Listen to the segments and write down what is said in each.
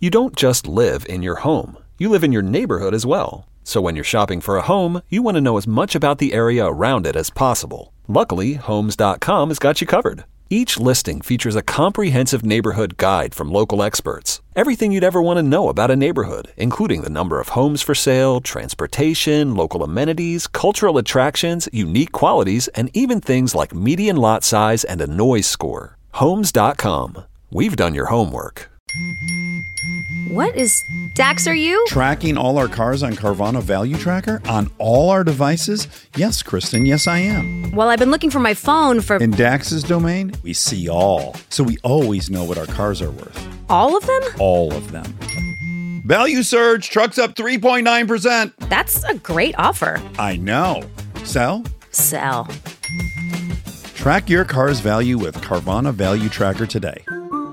You don't just live in your home. You live in your neighborhood as well. So when you're shopping for a home, you want to know as much about the area around it as possible. Luckily, Homes.com has got you covered. Each listing features a comprehensive neighborhood guide from local experts. Everything you'd ever want to know about a neighborhood, including the number of homes for sale, transportation, local amenities, cultural attractions, unique qualities, and even things like median lot size and a noise score. Homes.com. We've done your homework. What is... Dax, are you? Tracking all our cars on Carvana Value Tracker on all our devices? Yes, Kristen, yes I am. Well, I've been looking for my phone for... In Dax's domain, we see all. So we always know what our cars are worth. All of them? All of them. Value surge, trucks up 3.9%. That's a great offer. I know. Sell? Sell. Track your car's value with Carvana Value Tracker today.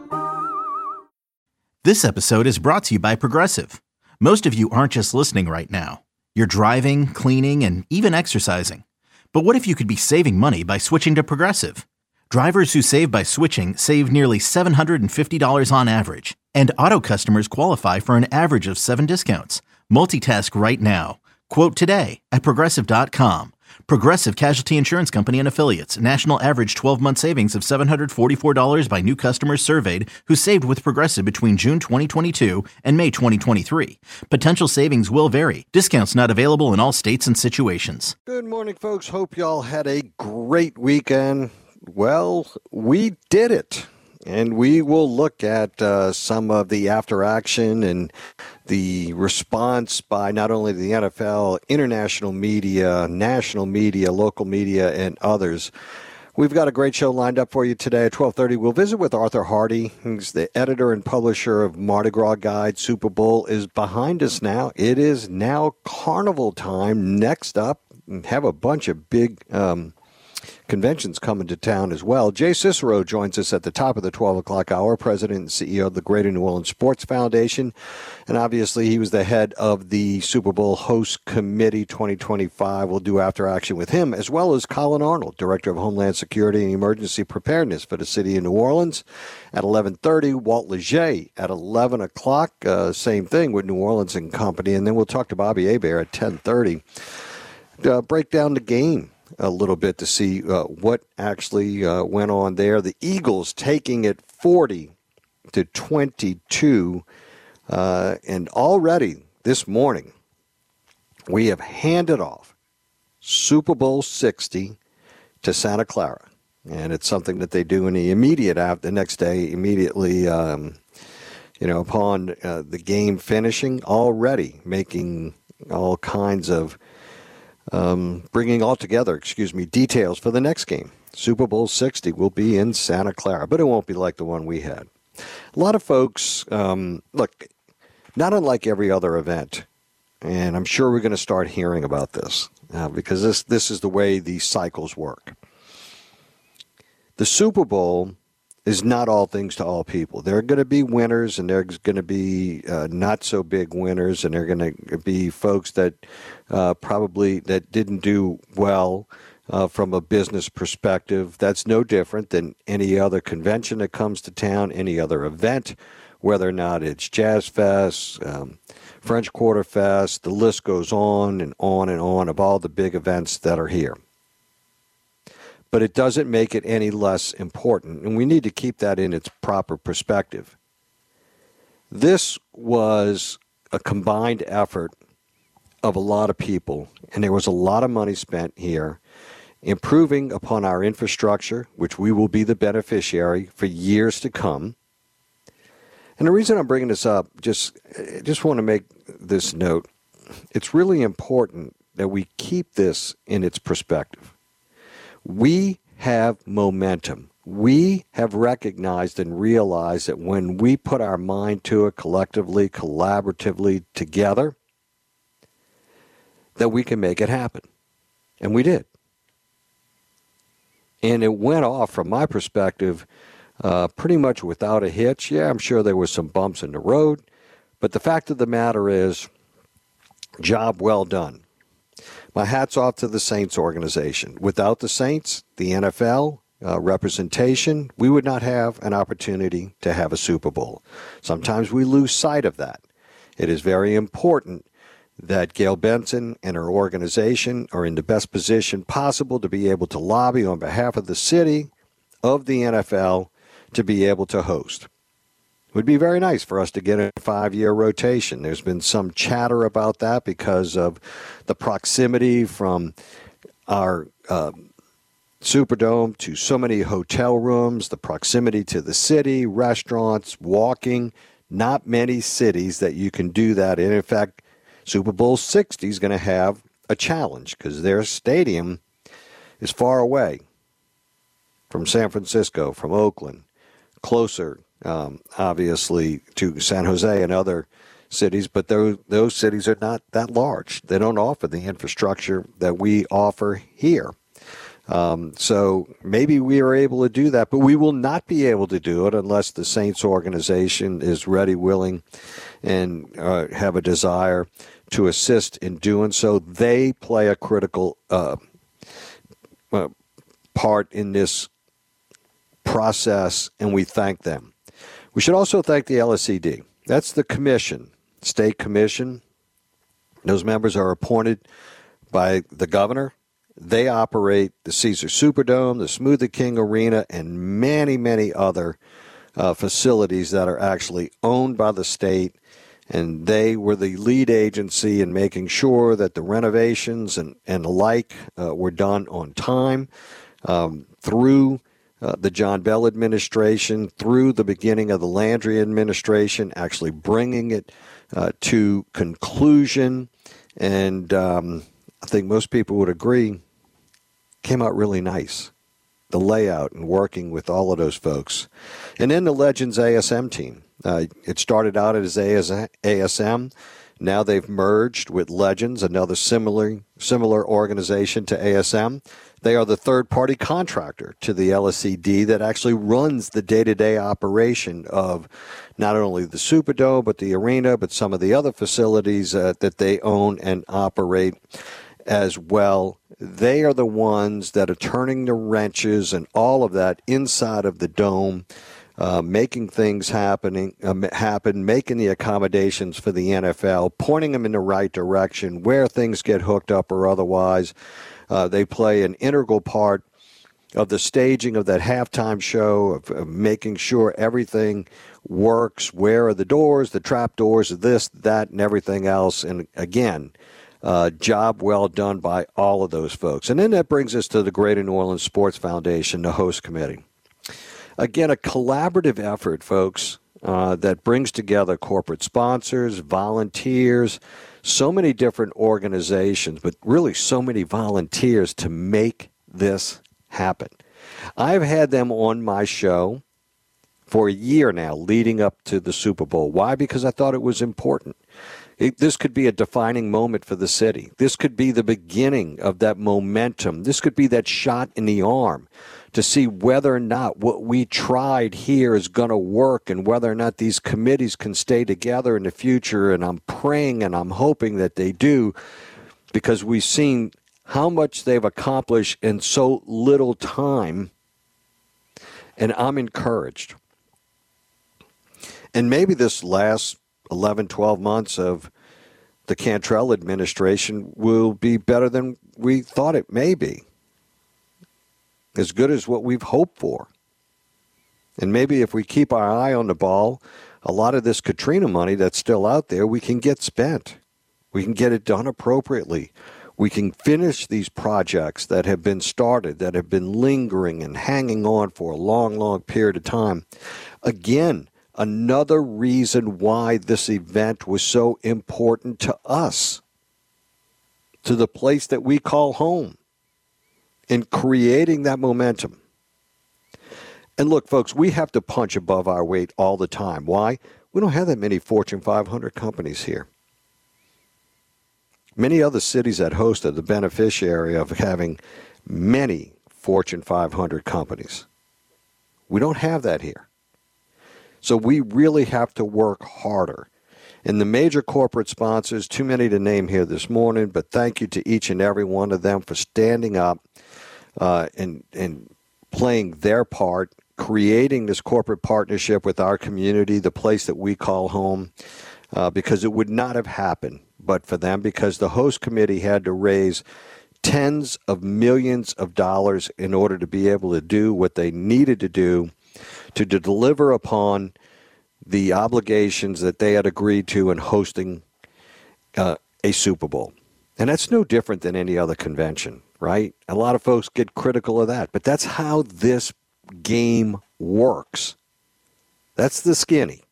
This episode is brought to you by Progressive. Most of you aren't just listening right now. You're driving, cleaning, and even exercising. But what if you could be saving money by switching to Progressive? Drivers who save by switching save nearly $750 on average. And auto customers qualify for an average of 7 discounts. Multitask right now. Quote today at Progressive.com. Progressive Casualty Insurance Company and Affiliates. National average 12-month savings of $744 by new customers surveyed who saved with Progressive between June 2022 and May 2023. Potential savings will vary. Discounts not available in all states and situations. Good morning, folks. Hope y'all had a great weekend. Well, we did it. And we will look at some of the after action and the response by not only the NFL, international media, national media, local media, and others. We've got a great show lined up for you today at 12:30. We'll visit with Arthur Hardy. He's the editor and publisher of Mardi Gras Guide. Super Bowl is behind us now. It is now carnival time. Next up, have a bunch of big conventions coming to town as well. Jay Cicero joins us at the top of the 12 o'clock hour, president and CEO of the Greater New Orleans Sports Foundation. And obviously, he was the head of the Super Bowl Host Committee 2025. We'll do after action with him, as well as Colin Arnold, Director of Homeland Security and Emergency Preparedness for the city of New Orleans. At 11:30, Walt Leger at 11 o'clock. Same thing with New Orleans and Company. And then we'll talk to Bobby Hebert at 10:30. Break down the game a little bit to see what actually went on there. The Eagles taking it 40-22, and already this morning we have handed off Super Bowl 60 to Santa Clara, and it's something that they do in the immediate the next day, immediately, upon the game finishing, already making all kinds of bringing all together, details for the next game. Super Bowl 60 will be in Santa Clara, but it won't be like the one we had. A lot of folks, look, not unlike every other event, and I'm sure we're going to start hearing about this because this is the way these cycles work. The Super Bowl is not all things to all people. There are going to be winners, and there's going to be not so big winners, and there are going to be folks that probably that didn't do well from a business perspective. That's no different than any other convention that comes to town, any other event, whether or not it's Jazz Fest, French Quarter Fest. The list goes on and on and on of all the big events that are here. But it doesn't make it any less important, and we need to keep that in its proper perspective. This was a combined effort of a lot of people, and there was a lot of money spent here improving upon our infrastructure, which we will be the beneficiary for years to come. And the reason I'm bringing this up, just want to make this note, it's really important that we keep this in its perspective. We have momentum. We have recognized and realized that when we put our mind to it collectively, collaboratively together, that we can make it happen. And we did. And it went off, from my perspective, pretty much without a hitch. Yeah, I'm sure there were some bumps in the road. But the fact of the matter is, job well done. My hat's off to the Saints organization. Without the Saints, the NFL, representation, we would not have an opportunity to have a Super Bowl. Sometimes we lose sight of that. It is very important that Gail Benson and her organization are in the best position possible to be able to lobby on behalf of the city, of the NFL, to be able to host. It would be very nice for us to get a 5-year rotation. There's been some chatter about that because of the proximity from our Superdome to so many hotel rooms, the proximity to the city, restaurants, walking. Not many cities that you can do that in. In fact, Super Bowl 60 is going to have a challenge because their stadium is far away from San Francisco, from Oakland, closer, obviously, to San Jose and other cities, but those cities are not that large. They don't offer the infrastructure that we offer here. So maybe we are able to do that, but we will not be able to do it unless the Saints organization is ready, willing, and have a desire to assist in doing so. They play a critical part in this process, and we thank them. We should also thank the LSCD. That's the commission, state commission. Those members are appointed by the governor. They operate the Caesar Superdome, the Smoothie King Arena, and many, many other facilities that are actually owned by the state. And they were the lead agency in making sure that the renovations and the like were done on time through the John Bell administration, through the beginning of the Landry administration, actually bringing it to conclusion. And I think most people would agree, came out really nice. The layout and working with all of those folks. And then the Legends ASM team. It started out as ASM. Now they've merged with Legends, another similar organization to ASM. They are the third-party contractor to the LSCD that actually runs the day-to-day operation of not only the Superdome, but the arena, but some of the other facilities that they own and operate as well. They are the ones that are turning the wrenches and all of that inside of the dome, making things happen, making the accommodations for the NFL, pointing them in the right direction, where things get hooked up or otherwise. They play an integral part of the staging of that halftime show, of making sure everything works. Where are the doors, the trap doors, this, that, and everything else. And again, job well done by all of those folks. And then that brings us to the Greater New Orleans Sports Foundation, the host committee. Again, a collaborative effort, folks, that brings together corporate sponsors, volunteers, so many different organizations, but really so many volunteers to make this happen. I've had them on my show for a year now leading up to the Super Bowl. Why? Because I thought it was important. This could be a defining moment for the city. This could be the beginning of that momentum. This could be that shot in the arm to see whether or not what we tried here is going to work and whether or not these committees can stay together in the future. And I'm praying and I'm hoping that they do, because we've seen how much they've accomplished in so little time. And I'm encouraged. And maybe this last 11, 12 months of the Cantrell administration will be better than we thought it may be. As good as what we've hoped for. And maybe if we keep our eye on the ball, a lot of this Katrina money that's still out there, we can get spent. We can get it done appropriately. We can finish these projects that have been started, that have been lingering and hanging on for a long, long period of time. Again, another reason why this event was so important to us, to the place that we call home, in creating that momentum. And look, folks, we have to punch above our weight all the time. Why? We don't have that many Fortune 500 companies here. Many other cities that host are the beneficiary of having many Fortune 500 companies. We don't have that here. So we really have to work harder. And the major corporate sponsors, too many to name here this morning, but thank you to each and every one of them for standing up and playing their part, creating this corporate partnership with our community, the place that we call home, because it would not have happened but for them, because the host committee had to raise tens of millions of dollars in order to be able to do what they needed to do to deliver upon the obligations that they had agreed to in hosting a Super Bowl. And that's no different than any other convention, right? A lot of folks get critical of that, but that's how this game works. That's the skinny.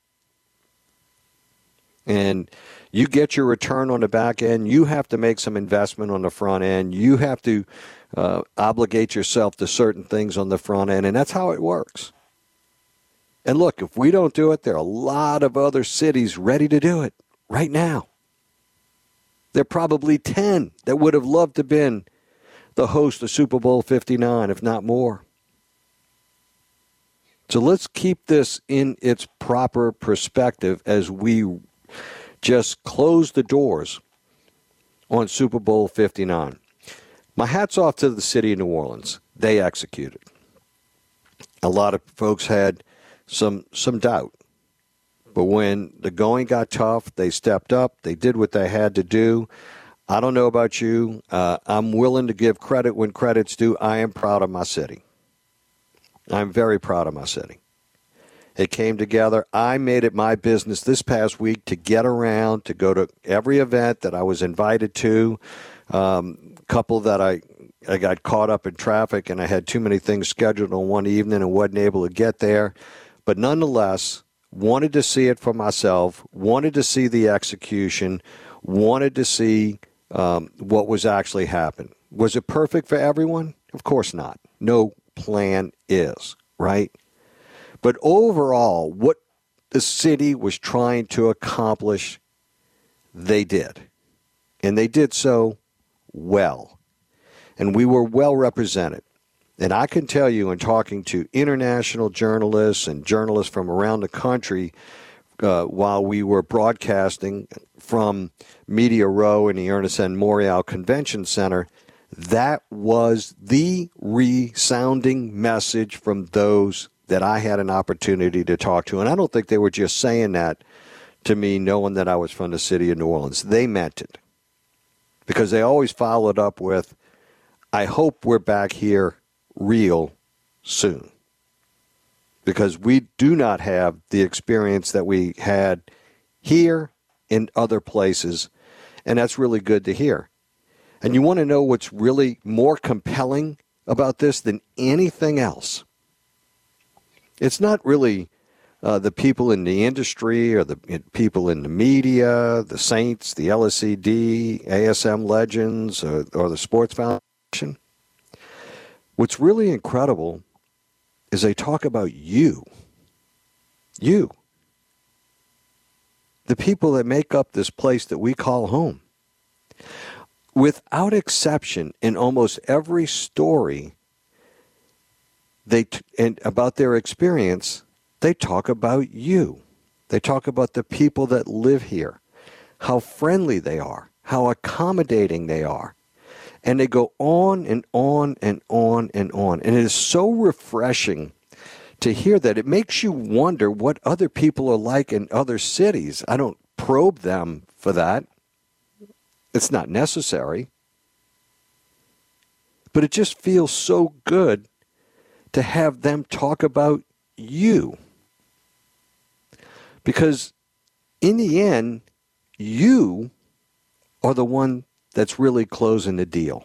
And you get your return on the back end. You have to make some investment on the front end. You have to obligate yourself to certain things on the front end, and that's how it works. And look, if we don't do it, there are a lot of other cities ready to do it right now. There are probably 10 that would have loved to have been the host of Super Bowl 59, if not more. So let's keep this in its proper perspective as we just close the doors on Super Bowl 59. My hat's off to the city of New Orleans. They executed. A lot of folks had some doubt. But when the going got tough, they stepped up. They did what they had to do. I don't know about you. I'm willing to give credit when credit's due. I am proud of my city. I'm very proud of my city. It came together. I made it my business this past week to get around, to go to every event that I was invited to. Couple that I got caught up in traffic and I had too many things scheduled on one evening and wasn't able to get there. But nonetheless, wanted to see it for myself, wanted to see the execution, wanted to see what was actually happening. Was it perfect for everyone? Of course not. No plan is, right? But overall, what the city was trying to accomplish, they did. And they did so well. And we were well represented. And I can tell you, in talking to international journalists and journalists from around the country while we were broadcasting from Media Row in the Ernest N. Morial Convention Center, that was the resounding message from those that I had an opportunity to talk to. And I don't think they were just saying that to me knowing that I was from the city of New Orleans. They meant it. Because they always followed up with, I hope we're back here real soon. Because we do not have the experience that we had here in other places. And that's really good to hear. And you want to know what's really more compelling about this than anything else? It's not really the people in the industry or the people in the media, the Saints, the LSCD, ASM Legends, or the Sports Foundation. What's really incredible is they talk about you. You. The people that make up this place that we call home. Without exception, in almost every story and about their experience, they talk about you. They talk about the people that live here, how friendly they are, how accommodating they are. And they go on and on and on and on. And it is so refreshing to hear that. It makes you wonder what other people are like in other cities. I don't probe them for that. It's not necessary. But it just feels so good to have them talk about you. Because in the end, you are the one that's really closing the deal.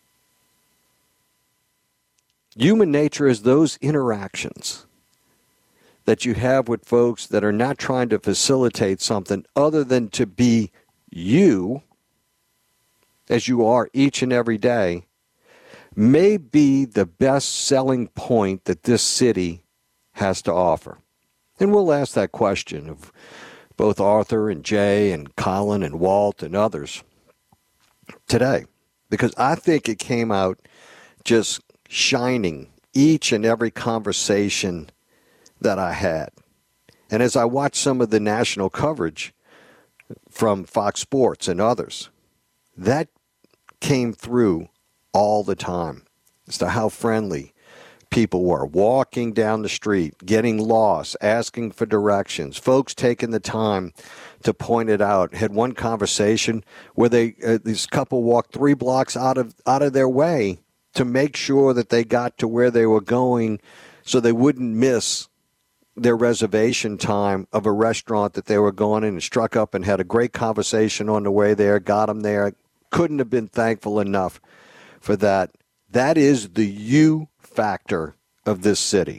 Human nature is those interactions that you have with folks that are not trying to facilitate something other than to be you, as you are each and every day, may be the best selling point that this city has to offer. And we'll ask that question of both Arthur and Jay and Colin and Walt and others today, because I think it came out just shining each and every conversation that I had. And as I watched some of the national coverage from Fox Sports and others, that came through all the time as to how friendly people were walking down the street, getting lost, asking for directions, folks taking the time to point it out. Had one conversation where this couple walked 3 blocks out of their way to make sure that they got to where they were going so they wouldn't miss their reservation time of a restaurant that they were going in, and struck up and had a great conversation on the way there, got them there. Couldn't have been thankful enough for that. That is the you factor of this city.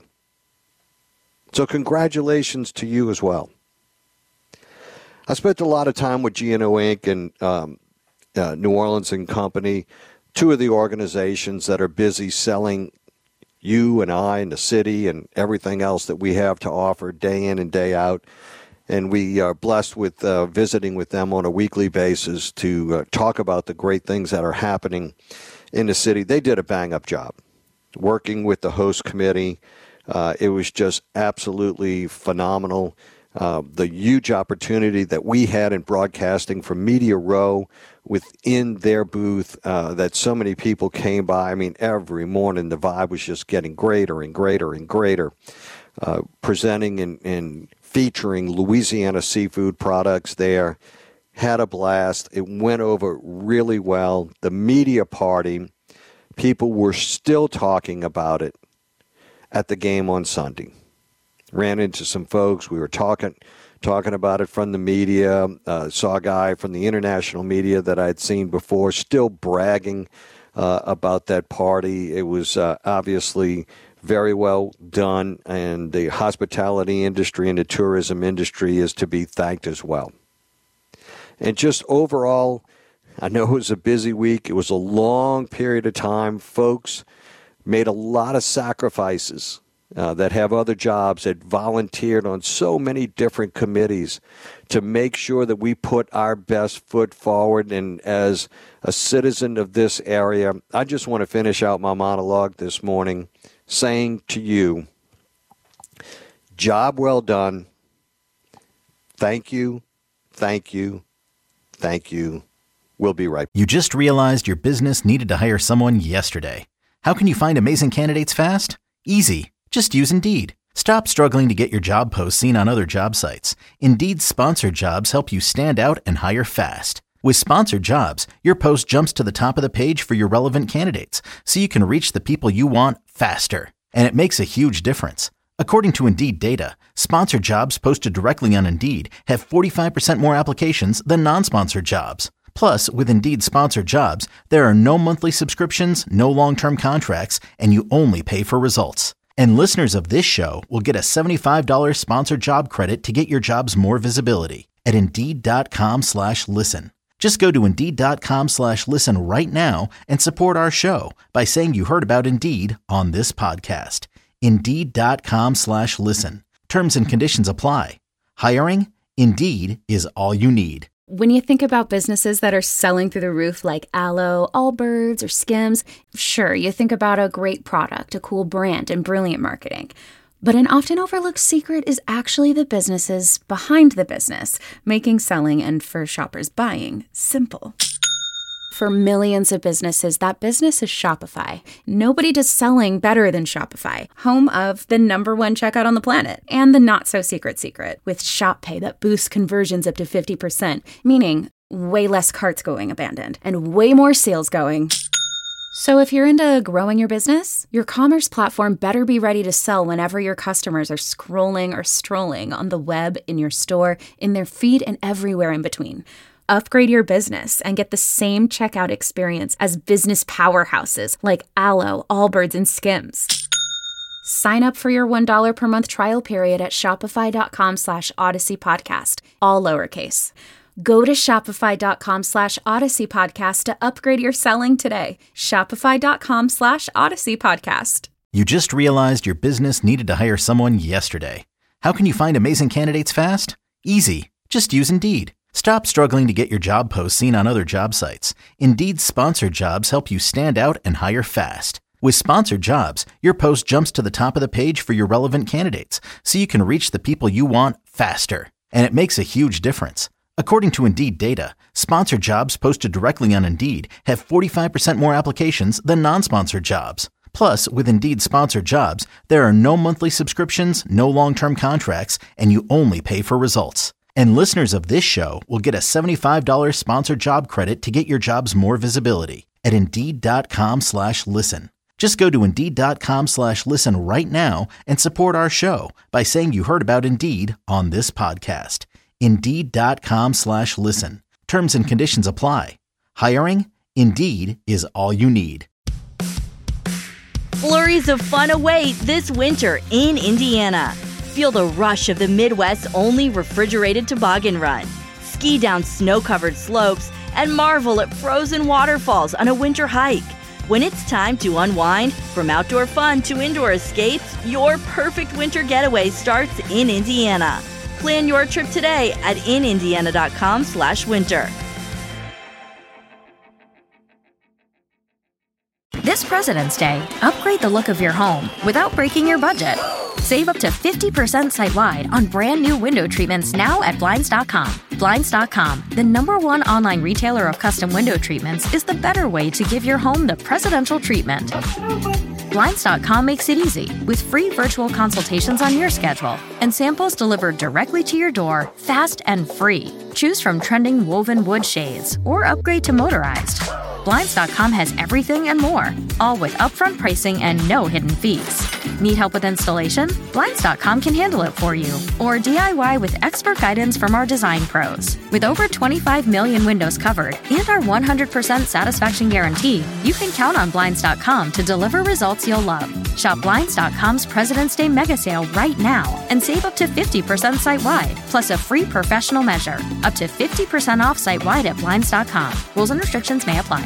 So congratulations to you as well. I spent a lot of time with G&O Inc. and New Orleans and Company, 2 of the organizations that are busy selling you and I and the city and everything else that we have to offer day in and day out. And we are blessed with visiting with them on a weekly basis to talk about the great things that are happening in the city. They did a bang-up job working with the host committee. It was just absolutely phenomenal. The huge opportunity that we had in broadcasting from Media Row within their booth, that so many people came by. I mean, every morning the vibe was just getting greater and greater and greater. Presenting and featuring Louisiana seafood products there. Had a blast. It went over really well. The media party, people were still talking about it at the game on Sunday. Ran into some folks. We were talking about it from the media. Saw a guy from the international media that I'd seen before still bragging about that party. It was obviously very well done, and the hospitality industry and the tourism industry is to be thanked as well. And just overall, I know it was a busy week. It was a long period of time. Folks made a lot of sacrifices that have other jobs, that volunteered on so many different committees to make sure that we put our best foot forward. And as a citizen of this area, I just want to finish out my monologue this morning saying to you, job well done. Thank you, thank you, thank you. We'll be right back. You just realized your business needed to hire someone yesterday. How can you find amazing candidates fast? Easy. Just use Indeed. Stop struggling to get your job posts seen on other job sites. Indeed's sponsored jobs help you stand out and hire fast. With sponsored jobs, your post jumps to the top of the page for your relevant candidates, so you can reach the people you want faster. And it makes a huge difference. According to Indeed data, sponsored jobs posted directly on Indeed have 45% more applications than non-sponsored jobs. Plus, with Indeed sponsored jobs, there are no monthly subscriptions, no long-term contracts, and you only pay for results. And listeners of this show will get a $75 sponsored job credit to get your jobs more visibility at Indeed.com/listen. Just go to Indeed.com/listen right now and support our show by saying you heard about Indeed on this podcast. Indeed.com/listen. Terms and conditions apply. Hiring? Indeed is all you need. When you think about businesses that are selling through the roof like Aloe, Allbirds, or Skims, sure, you think about a great product, a cool brand, and brilliant marketing. But an often overlooked secret is actually the businesses behind the business, making selling and, for shoppers, buying simple. For millions of businesses, that business is Shopify. Nobody does selling better than Shopify, home of the #1 checkout on the planet, and the not-so-secret secret, with Shop Pay that boosts conversions up to 50%, meaning way less carts going abandoned, and way more sales going. So if you're into growing your business, your commerce platform better be ready to sell whenever your customers are scrolling or strolling on the web, in your store, in their feed, and everywhere in between. Upgrade your business and get the same checkout experience as business powerhouses like Aloe, Allbirds, and Skims. Sign up for your $1 per month trial period at shopify.com/Odyssey Podcast, all lowercase. Go to shopify.com/Odyssey Podcast to upgrade your selling today. Shopify.com/Odyssey Podcast. You just realized your business needed to hire someone yesterday. How can you find amazing candidates fast? Easy. Just use Indeed. Stop struggling to get your job posts seen on other job sites. Indeed's sponsored jobs help you stand out and hire fast. With sponsored jobs, your post jumps to the top of the page for your relevant candidates, so you can reach the people you want faster. And it makes a huge difference. According to Indeed data, sponsored jobs posted directly on Indeed have 45% more applications than non-sponsored jobs. Plus, with Indeed Sponsored Jobs, there are no monthly subscriptions, no long-term contracts, and you only pay for results. And listeners of this show will get a $75 sponsored job credit to get your jobs more visibility at Indeed.com/listen. Just go to Indeed.com/listen right now and support our show by saying you heard about Indeed on this podcast. Indeed.com/listen. Terms and conditions apply. Hiring? Indeed is all you need. Flurries of fun await this winter in Indiana. Feel the rush of the Midwest's only refrigerated toboggan run. Ski down snow-covered slopes and marvel at frozen waterfalls on a winter hike. When it's time to unwind, from outdoor fun to indoor escapes, your perfect winter getaway starts in Indiana. Plan your trip today at inindiana.com/winter. This President's Day, upgrade the look of your home without breaking your budget. Save up to 50% site-wide on brand new window treatments now at Blinds.com. Blinds.com, the #1 online retailer of custom window treatments, is the better way to give your home the presidential treatment. Blinds.com makes it easy with free virtual consultations on your schedule and samples delivered directly to your door, fast and free. Choose from trending woven wood shades or upgrade to motorized. Blinds.com has everything and more, all with upfront pricing and no hidden fees. Need help with installation? Blinds.com can handle it for you. Or DIY with expert guidance from our design pros. With over 25 million windows covered and our 100% satisfaction guarantee, you can count on Blinds.com to deliver results you'll love. Shop Blinds.com's President's Day mega sale right now and save up to 50% site-wide, plus a free professional measure. Up to 50% off site-wide at Blinds.com. Rules and restrictions may apply.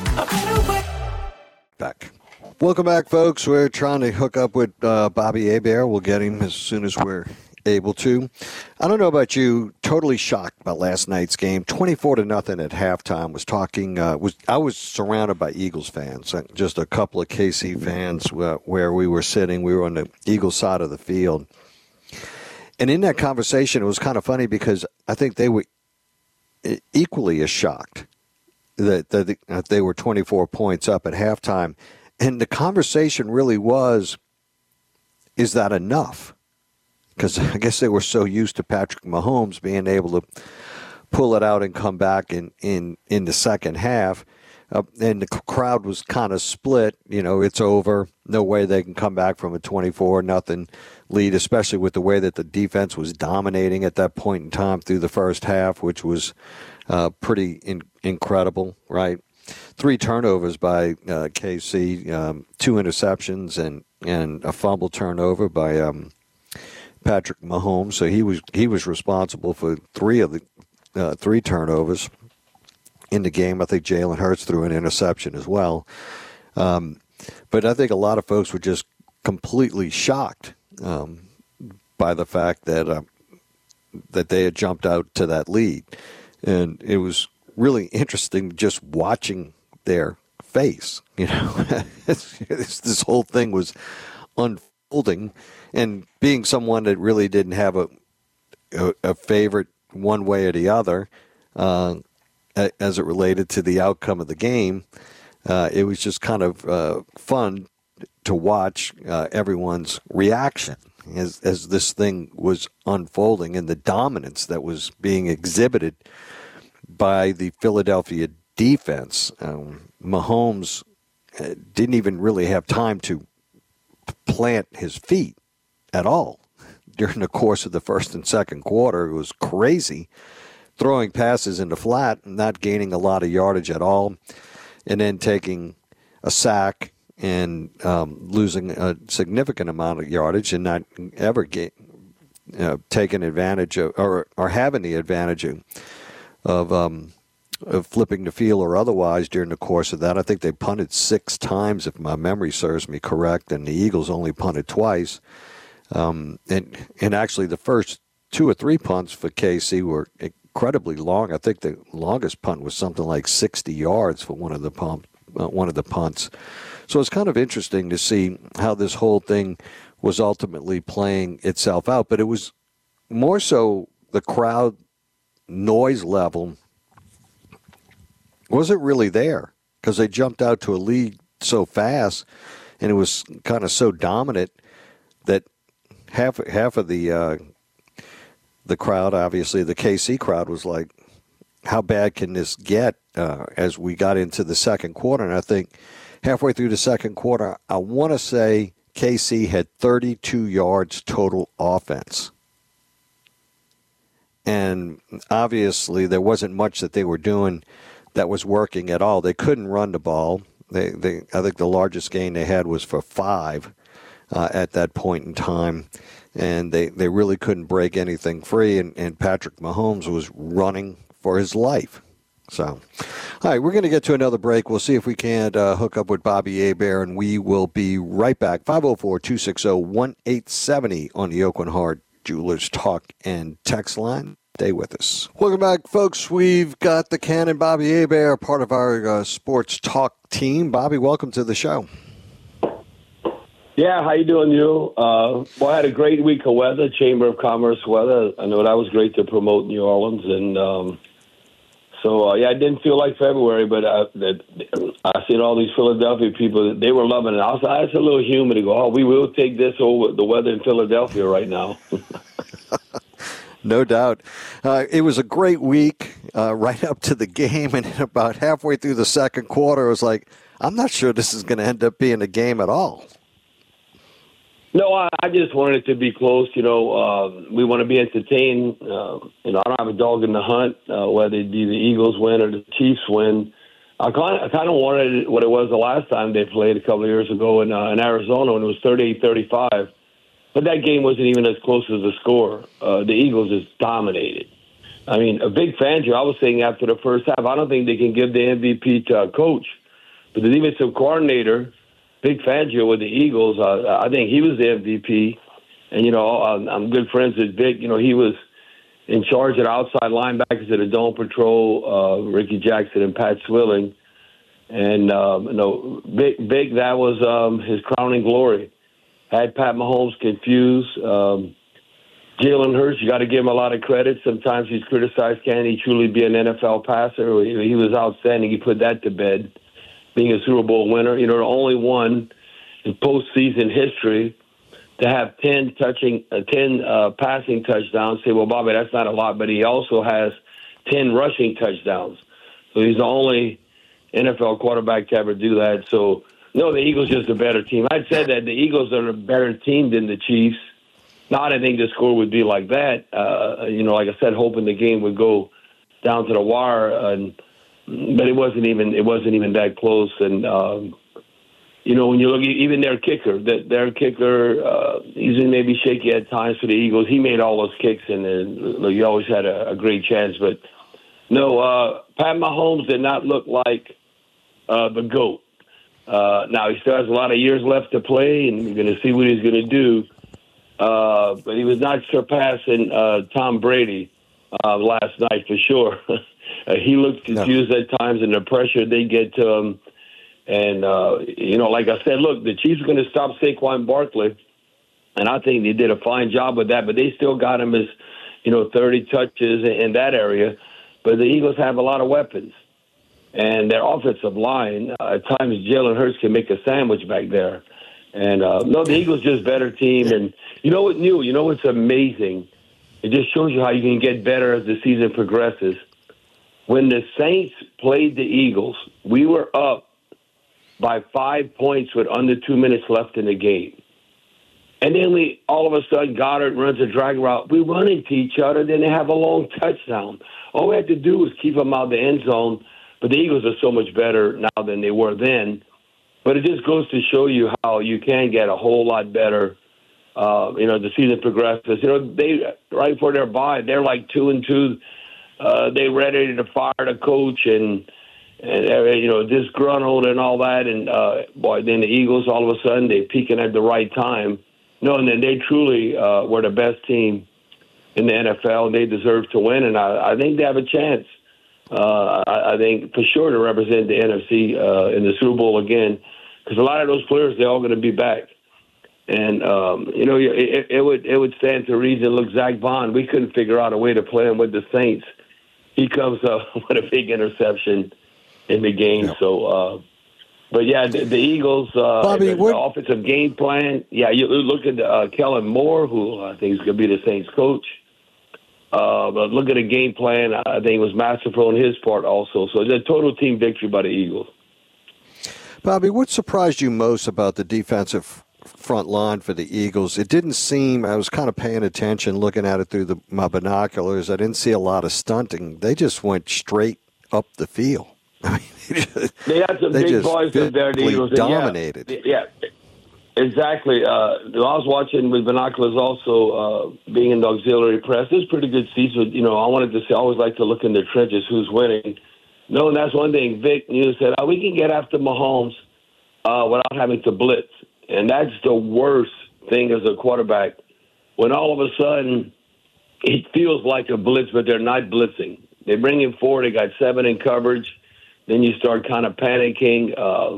Back. Welcome back, folks. We're trying to hook up with Bobby Hebert. We'll get him as soon as we're able to. I don't know about you, totally shocked by last night's game. 24-0 at halftime. I was surrounded by Eagles fans, just a couple of KC fans where we were sitting. We were on the Eagles side of the field. And in that conversation, it was kind of funny because I think they were equally as shocked that they were 24 points up at halftime. And the conversation really was, is that enough? Because I guess they were so used to Patrick Mahomes being able to pull it out and come back in the second half. And the crowd was kind of split. You know, it's over. No way they can come back from a 24-0 lead, especially with the way that the defense was dominating at that point in time through the first half, which was pretty incredible, right? 3 turnovers by KC, 2 interceptions, and a fumble turnover by Patrick Mahomes. So he was responsible for 3 of the 3 turnovers in the game. I think Jalen Hurts threw an interception as well. But I think a lot of folks were just completely shocked by the fact that they had jumped out to that lead. And it was really interesting just watching their face. You know, this whole thing was unfolding, and being someone that really didn't have a favorite one way or the other as it related to the outcome of the game, it was just kind of fun to watch everyone's reaction as this thing was unfolding and the dominance that was being exhibited by the Philadelphia defense. Mahomes didn't even really have time to plant his feet at all during the course of the first and second quarter. It was crazy, throwing passes into flat, not gaining a lot of yardage at all, and then taking a sack and losing a significant amount of yardage and not ever taking advantage of or having the advantage of flipping the field or otherwise during the course of that. I think they punted 6 times, if my memory serves me correct, and the Eagles only punted twice. And actually the first 2 or 3 punts for KC were incredibly long. I think the longest punt was something like 60 yards for one of the punts. So it's kind of interesting to see how this whole thing was ultimately playing itself out. But it was more so the crowd noise level wasn't really there because they jumped out to a lead so fast. and it was kind of so dominant that half of the crowd, obviously the KC crowd, was like, how bad can this get as we got into the second quarter? And I think halfway through the second quarter, I want to say KC had 32 yards total offense. And obviously there wasn't much that they were doing that was working at all. They couldn't run the ball. I think the largest gain they had was for 5 at that point in time. And they really couldn't break anything free. And Patrick Mahomes was running for his life. So, all right, we're going to get to another break. We'll see if we can't hook up with Bobby Hebert, and we will be right back. 504-260-1870 on the Aucoin Hart Jewelers Talk and Text line. Stay with us. Welcome back, folks. We've got the Cannon Bobby Hebert, part of our sports talk team. Bobby, welcome to the show. Yeah, how you doing, you? Well, I had a great week of weather, Chamber of Commerce weather. I know that was great to promote New Orleans, and I didn't feel like February, but I seen all these Philadelphia people. They were loving it. I was like, it's a little humid to go, we will take this over the weather in Philadelphia right now. No doubt. It was a great week right up to the game, and about halfway through the second quarter, it was like, I'm not sure this is going to end up being a game at all. No, I just wanted it to be close. We want to be entertained. I don't have a dog in the hunt, whether it be the Eagles win or the Chiefs win. I kind of wanted what it was the last time they played a couple of years ago in Arizona when it was 38-35. But that game wasn't even as close as the score. The Eagles just dominated. I mean, a big fan here. I was saying after the first half, I don't think they can give the MVP to a coach. But the defensive coordinator, Vic Fangio with the Eagles, I think he was the MVP. And, I'm good friends with Vic. He was in charge of the outside linebackers of the Dome Patrol, Ricky Jackson and Pat Swilling. And, Vic, that was his crowning glory. Had Pat Mahomes confused. Jalen Hurts, you got to give him a lot of credit. Sometimes he's criticized, can he truly be an NFL passer? He was outstanding. He put that to bed. Being a Super Bowl winner, the only one in postseason history to have 10 passing touchdowns. Say, well, Bobby, that's not a lot, but he also has 10 rushing touchdowns. So he's the only NFL quarterback to ever do that. So, no, the Eagles are just a better team. I'd said that the Eagles are a better team than the Chiefs. Now, I didn't think the score would be like that. Like I said, hoping the game would go down to the wire, but it wasn't even that close. And when you look, even their kicker, he's maybe shaky at times for the Eagles. He made all those kicks, and you always had a great chance. But no, Pat Mahomes did not look like the GOAT. Now he still has a lot of years left to play, and you're going to see what he's going to do. But he was not surpassing Tom Brady last night for sure. He looked confused at times, and the pressure they get to him. And, like I said, look, the Chiefs are going to stop Saquon Barkley, and I think they did a fine job with that. But they still got him as, 30 touches in that area. But the Eagles have a lot of weapons. And their offensive line, at times Jalen Hurts can make a sandwich back there. And, the Eagles just better team. And you know what, New? You know what's amazing? It just shows you how you can get better as the season progresses. When the Saints played the Eagles, we were up by 5 points with under 2 minutes left in the game. And then all of a sudden, Goddard runs a drag route. We run into each other, then they have a long touchdown. All we had to do was keep them out of the end zone. But the Eagles are so much better now than they were then. But it just goes to show you how you can get a whole lot better. The season progresses. They right before their bye, they're like 2-2. They ready to fire the coach and disgruntled and all that. And then the Eagles all of a sudden they peaking at the right time. And then they truly were the best team in the NFL. They deserve to win, and I think they have a chance. I think for sure to represent the NFC in the Super Bowl again, because a lot of those players, they're all going to be back. And, it would stand to reason. Look, Zach Bond, we couldn't figure out a way to play him with the Saints. He comes up with a big interception in the game. Yeah. So But yeah, the Eagles, Bobby, the offensive game plan. Yeah, you look at Kellen Moore, who I think is going to be the Saints coach. But look at the game plan. I think it was masterful on his part also. So it's a total team victory by the Eagles. Bobby, what surprised you most about the defensive front line for the Eagles? It didn't seem, I was kind of paying attention, looking at it through my binoculars. I didn't see a lot of stunting. They just went straight up the field. I mean, they had some big boys up there. The Eagles dominated. Yeah, exactly. I was watching with binoculars also, being in the auxiliary press. It was pretty good season. You know, I wanted to say, I always like to look in the trenches, who's winning. No, and that's one thing. Vic News said, we can get after Mahomes without having to blitz. And that's the worst thing as a quarterback. When all of a sudden it feels like a blitz, but they're not blitzing. They bring him forward. They got 7 in coverage. Then you start kind of panicking.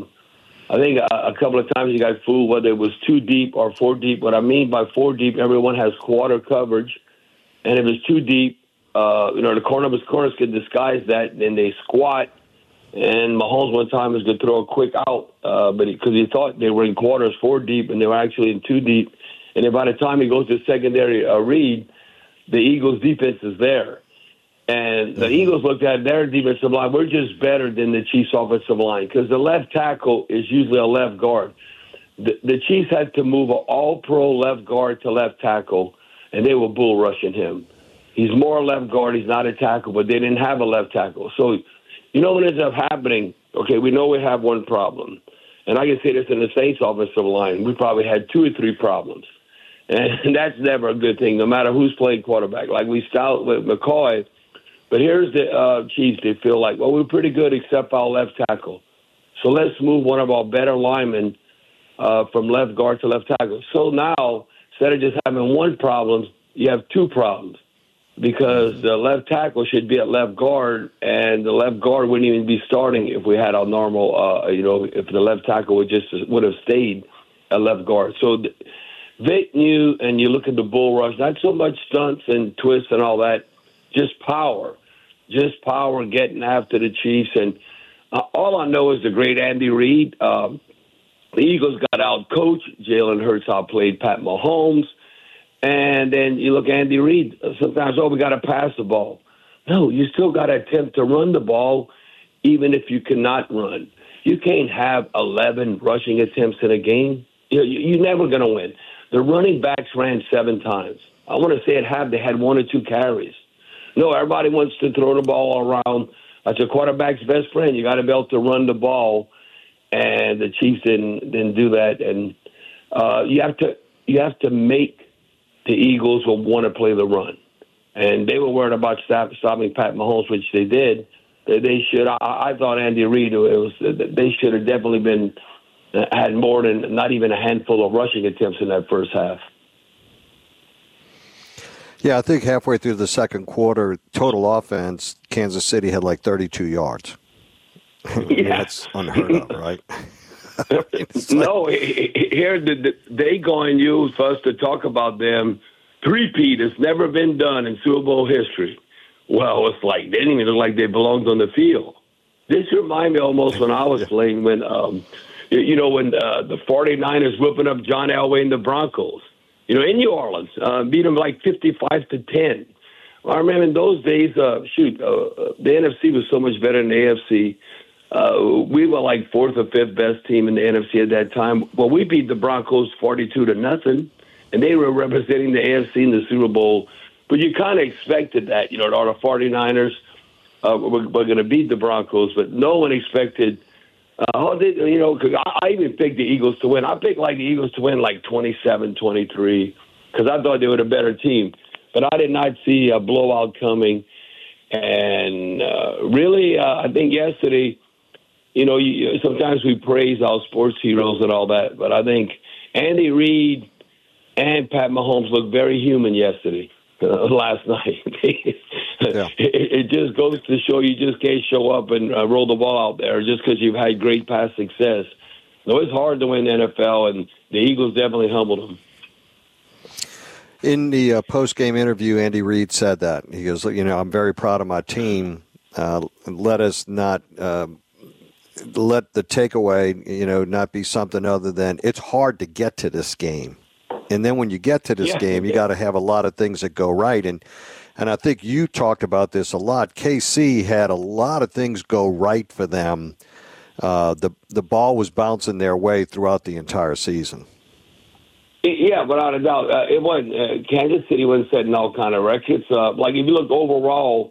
I think a couple of times you got fooled whether it was 2 deep or 4 deep. What I mean by 4 deep, everyone has quarter coverage. And if it's 2 deep, the corners can disguise that. Then they squat. And Mahomes one time was going to throw a quick out, but because he thought they were in quarters 4 deep, and they were actually in 2 deep. And then by the time he goes to secondary read, the Eagles' defense is there. And the Eagles looked at their defensive line. We're just better than the Chiefs' offensive line because the left tackle is usually a left guard. The Chiefs had to move an all-pro left guard to left tackle, and they were bull rushing him. He's more a left guard. He's not a tackle, but they didn't have a left tackle. So, you know what ends up happening? Okay, we know we have one problem. And I can say this in the Saints offensive line. We probably had 2 or 3 problems. And that's never a good thing, no matter who's playing quarterback. Like we start with McCoy. But here's the Chiefs. They feel like, well, we're pretty good except our left tackle. So let's move one of our better linemen from left guard to left tackle. So now, instead of just having one problem, you have 2 problems. Because the left tackle should be at left guard, and the left guard wouldn't even be starting if we had our normal, if the left tackle would have stayed at left guard. So Vic knew, and you look at the bull rush, not so much stunts and twists and all that, just power getting after the Chiefs. And all I know is the great Andy Reid. The Eagles got out coached. Jalen Hurts outplayed Pat Mahomes. And then you look at Andy Reid, sometimes, we got to pass the ball. No, you still got to attempt to run the ball, even if you cannot run. You can't have 11 rushing attempts in a game. You're never going to win. The running backs ran 7 times. I want to say they had 1 or 2 carries. No, everybody wants to throw the ball around. That's a quarterback's best friend. You got to be able to run the ball, and the Chiefs didn't do that. And you have to make the Eagles will want to play the run. And they were worried about stopping Pat Mahomes, which they did. They should. I thought Andy Reid, they should have definitely had more than not even a handful of rushing attempts in that first half. Yeah, I think halfway through the second quarter, total offense, Kansas City had like 32 yards. That's unheard of, right? No, here they going to use for us to talk about them. Three-peat has never been done in Super Bowl history. Well, it's like they didn't even look like they belonged on the field. This reminds me almost when I was playing when the 49ers whipping up John Elway and the Broncos, in New Orleans, beat them like 55-10. I remember in those days, the NFC was so much better than the AFC. We were like 4th or 5th best team in the NFC at that time. Well, we beat the Broncos 42-0, and they were representing the AFC in the Super Bowl. But you kind of expected that, the 49ers were going to beat the Broncos, but no one expected. Because I even picked the Eagles to win. I picked the Eagles to win 27-23 because I thought they were a better team. But I did not see a blowout coming. And really, I think yesterday, sometimes we praise our sports heroes and all that, but I think Andy Reid and Pat Mahomes looked very human yesterday, last night. It just goes to show you just can't show up and roll the ball out there just because you've had great past success. So it's hard to win the NFL, and the Eagles definitely humbled them. In the post-game interview, Andy Reid said that. He goes, I'm very proud of my team. Let us not let the takeaway, not be something other than it's hard to get to this game. And then when you get to this game, you got to have a lot of things that go right. And I think you talked about this a lot. KC had a lot of things go right for them. The ball was bouncing their way throughout the entire season. Yeah, without a doubt. It wasn't Kansas City wasn't setting all kind of records. Like if you look overall,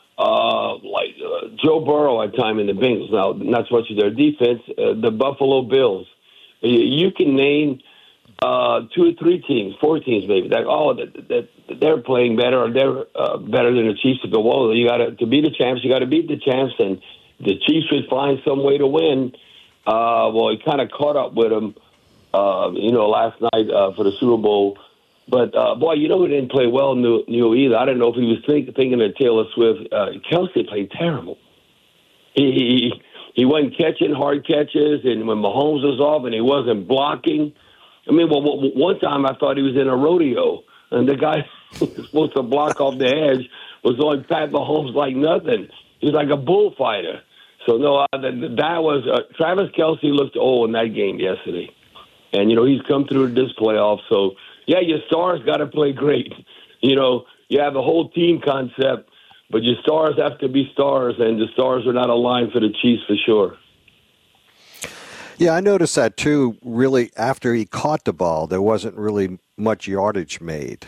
Joe Burrow had time in the Bengals. Now, not so much of their defense. The Buffalo Bills. You can name 2 or 3 teams, 4 teams maybe. That they're playing better or they're better than the Chiefs. To go, well, you got to be the champs. You got to beat the champs, and the Chiefs would find some way to win. Well, he kind of caught up with them. Last night for the Super Bowl. But, boy, who didn't play well knew either. I don't know if he was thinking of Taylor Swift. Kelsey played terrible. He wasn't catching hard catches, and when Mahomes was off and he wasn't blocking. I mean, one time I thought he was in a rodeo, and the guy who was supposed to block off the edge was on Pat Mahomes like nothing. He was like a bullfighter. So, no, that was Travis Kelsey looked old in that game yesterday. And, he's come through this playoff. So, yeah, your stars got to play great. You have a whole team concept, but your stars have to be stars, and the stars are not aligned for the Chiefs for sure. Yeah, I noticed that, too. Really, after he caught the ball, there wasn't really much yardage made,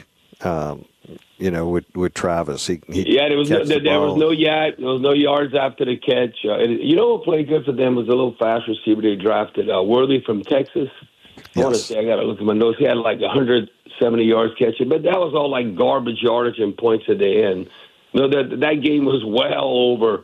with Travis. There was no yards after the catch. What played good for them was a little fast receiver they drafted, Worthy from Texas. I want to say, I got to look at my notes. He had like 170 yards catching, but that was all like garbage yardage and points at the end. That game was well over.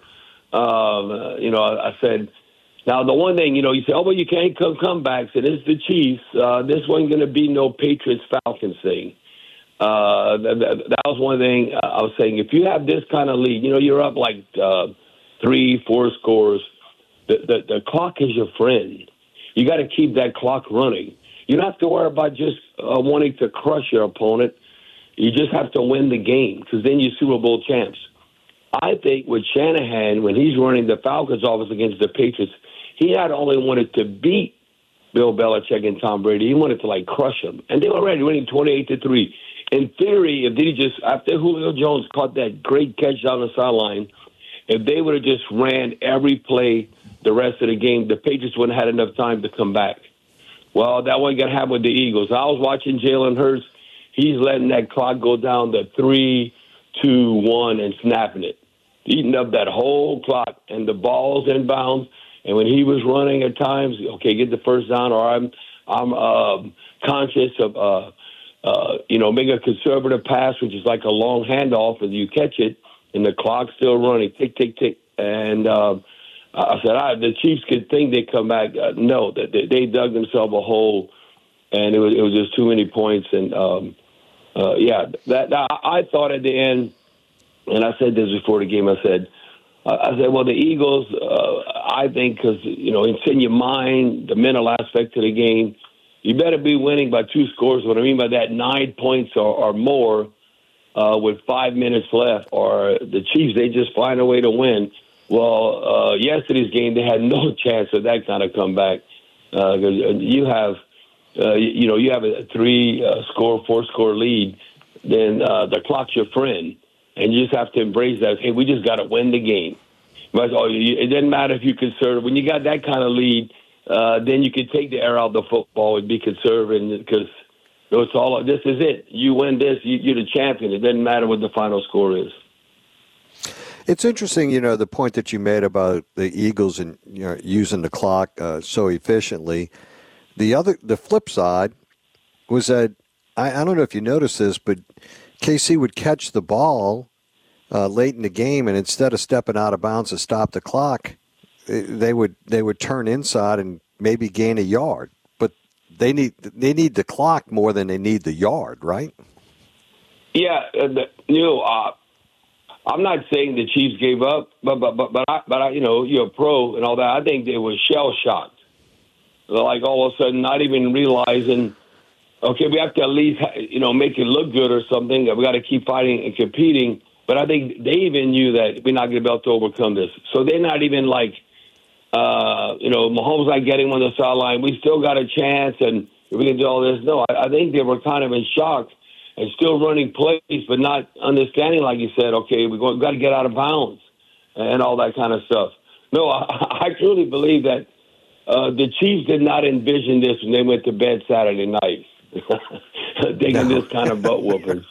I said, now the one thing, you say, oh, well, you can't come back. And it's the Chiefs. This wasn't going to be no Patriots-Falcons thing. That was one thing I was saying. If you have this kind of lead, you're up like 3-4 scores, the clock is your friend. You got to keep that clock running. You don't have to worry about just wanting to crush your opponent. You just have to win the game, because then you're Super Bowl champs. I think with Shanahan, when he's running the Falcons' office against the Patriots, he not only wanted to beat Bill Belichick and Tom Brady, he wanted to crush them. And they were already winning 28-3. In theory, if they just, after Julio Jones caught that great catch down the sideline, if they would have just ran every play the rest of the game, the Patriots wouldn't have had enough time to come back. Well, that wasn't going to happen with the Eagles. I was watching Jalen Hurts. He's letting that clock go down to 3, 2, 1, and snapping it, eating up that whole clock, and the ball's in bounds. And when he was running at times, okay, get the first down, or I'm conscious of making a conservative pass, which is like a long handoff, and you catch it, and the clock's still running, tick, tick, tick, and I said, the Chiefs could think they'd come back. No, they dug themselves a hole, and it was just too many points. And I thought at the end, and I said this before the game. I said, well, the Eagles. I think because it's in your mind, the mental aspect of the game. You better be winning by 2 scores. What I mean by that, 9 points or more with 5 minutes left. Or the Chiefs, they just find a way to win. Well, yesterday's game, they had no chance of that kind of comeback. You have, you have a 3-score, 4-score lead, then the clock's your friend, and you just have to embrace that. Hey, we just got to win the game. But it doesn't matter if you're conservative. When you got that kind of lead, then you can take the air out of the football and be conservative, because it's all. This is it. You win this, you're the champion. It doesn't matter what the final score is. It's interesting, the point that you made about the Eagles and using the clock so efficiently. The flip side was that I don't know if you noticed this, but KC would catch the ball late in the game, and instead of stepping out of bounds to stop the clock, they would turn inside and maybe gain a yard. But they need the clock more than they need the yard, right? Yeah, I'm not saying the Chiefs gave up, but I, you're a pro and all that. I think they were shell shocked, like all of a sudden not even realizing, okay, we have to at least make it look good or something. We got to keep fighting and competing. But I think they even knew that we're not going to be able to overcome this. So they're not even Mahomes not getting on the sideline. We still got a chance, and we can do all this. No, I think they were kind of in shock and still running plays, but not understanding, like you said, okay, we've got to get out of bounds and all that kind of stuff. No, I truly believe that the Chiefs did not envision this when they went to bed Saturday night, thinking this kind of butt whoopers.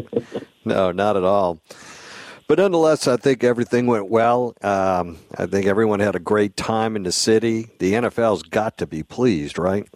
No, not at all. But nonetheless, I think everything went well. I think everyone had a great time in the city. The NFL's got to be pleased, right?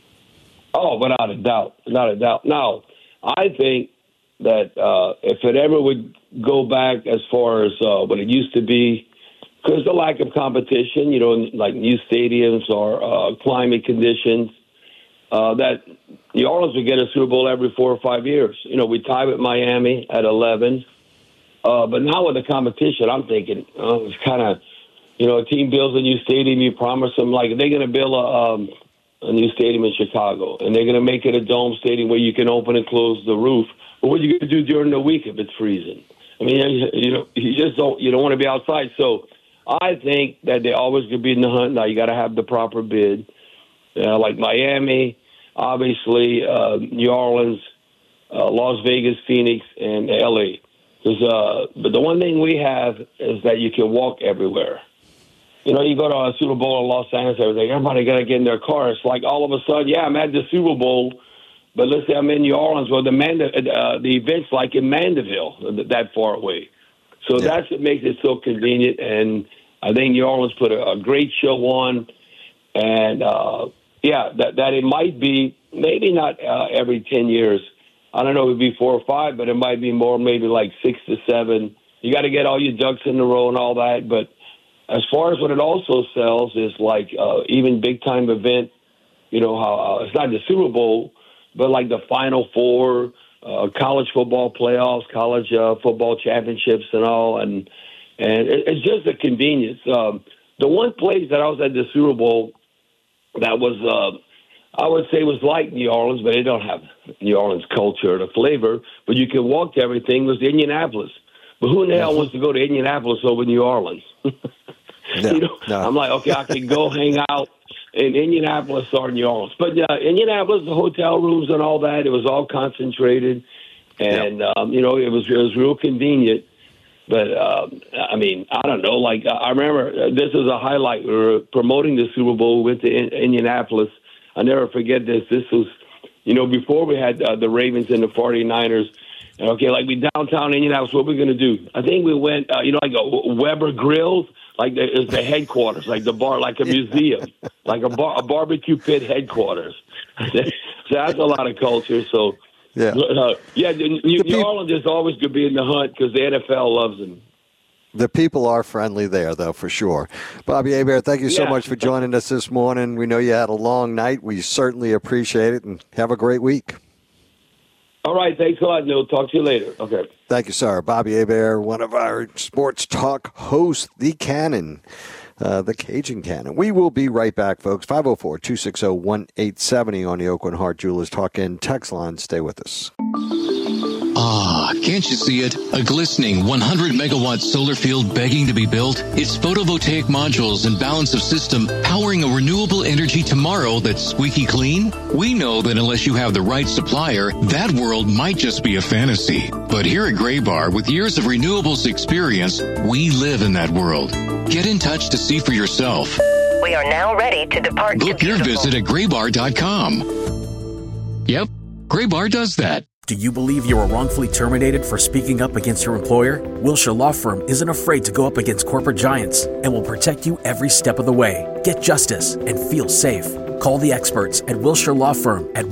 Oh, without a doubt. Without a doubt. Now, I think that if it ever would go back as far as what it used to be, because the lack of competition, like new stadiums or climate conditions, that New Orleans would get a Super Bowl every 4 or 5 years. We tied with Miami at 11. But now with the competition, I'm thinking it's kind of, a team builds a new stadium, you promise them, like, they're going to build a new stadium in Chicago, and they're going to make it a dome stadium where you can open and close the roof. But what are you going to do during the week if it's freezing? I mean, you just don't want to be outside. So I think that they always could be in the hunt. Now you got to have the proper bid, like Miami, obviously, New Orleans, Las Vegas, Phoenix, and LA. But the one thing we have is that you can walk everywhere. You go to a Super Bowl in Los Angeles, everybody got to get in their car. It's like all of a sudden, yeah, I'm at the Super Bowl, but let's say I'm in New Orleans. Well, the event's like in Mandeville, that far away. So that's what makes it so convenient. And I think New Orleans put a great show on. And, that it might be, maybe not every 10 years. I don't know if it would be 4 or 5, but it might be more, maybe like 6 to 7. You got to get all your ducks in a row and all that. But as far as what it also sells is like even big-time event, how it's not the Super Bowl, but like the Final Four, college football playoffs, college football championships and all. And it's just a convenience. The one place that I was at the Super Bowl that was I would say was like New Orleans, but they don't have New Orleans culture or the flavor, but you can walk to everything, was Indianapolis. But who in the hell wants to go to Indianapolis over New Orleans? No. I'm like, okay, I can go hang out in Indianapolis or New Orleans. But Indianapolis, the hotel rooms and all that, it was all concentrated. And, it was real convenient. But, I don't know. Like, I remember this is a highlight. We were promoting the Super Bowl. We went to Indianapolis. I'll never forget this. This was, before we had the Ravens and the 49ers. And, okay, like we downtown Indianapolis, what we're going to do? I think we went, like a Weber Grills, like it's the headquarters, like the bar, like a museum, like a barbecue pit headquarters. So that's a lot of culture. So, New Orleans is always going to be in the hunt because the NFL loves them. The people are friendly there, though, for sure. Bobby Hebert, thank you so much for joining us this morning. We know you had a long night. We certainly appreciate it, and have a great week. All right. Thanks a lot, Neil. Talk to you later. Okay. Thank you, sir. Bobby Hebert, one of our sports talk hosts, the Cannon, the Cajun Cannon. We will be right back, folks. 504-260-1870 on the Oakland Heart Jewelers Talk-In text line. Stay with us. Ah, can't you see it? A glistening 100-megawatt solar field begging to be built? It's photovoltaic modules and balance of system powering a renewable energy tomorrow that's squeaky clean? We know that unless you have the right supplier, that world might just be a fantasy. But here at Graybar, with years of renewables experience, we live in that world. Get in touch to see for yourself. We are now ready to depart. Book your visit at graybar.com. Yep, Graybar does that. Do you believe you were wrongfully terminated for speaking up against your employer? Wilshire Law Firm isn't afraid to go up against corporate giants and will protect you every step of the way. Get justice and feel safe. Call the experts at Wilshire Law Firm at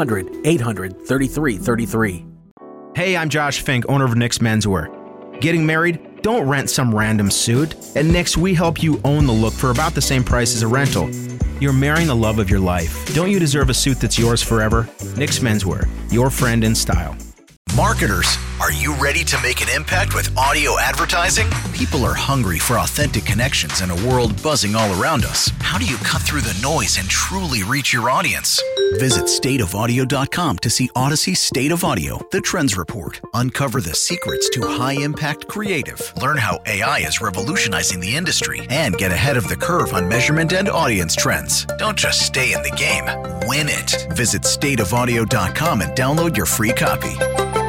1-800-800-3333. Hey, I'm Josh Fink, owner of Nick's Menswear. Getting married? Don't rent some random suit. At Nick's, we help you own the look for about the same price as a rental. You're marrying the love of your life. Don't you deserve a suit that's yours forever? Nick's Menswear, your friend in style. Marketers, Are you ready to make an impact with audio advertising? People are hungry for authentic connections in a world buzzing all around us. How do you cut through the noise and truly reach your audience? Visit stateofaudio.com to see Odyssey State of Audio, the Trends Report. Uncover the secrets to high-impact creative. Learn how AI is revolutionizing the industry and get ahead of the curve on measurement and audience trends. Don't just stay in the game, win it. Visit stateofaudio.com and download your free copy.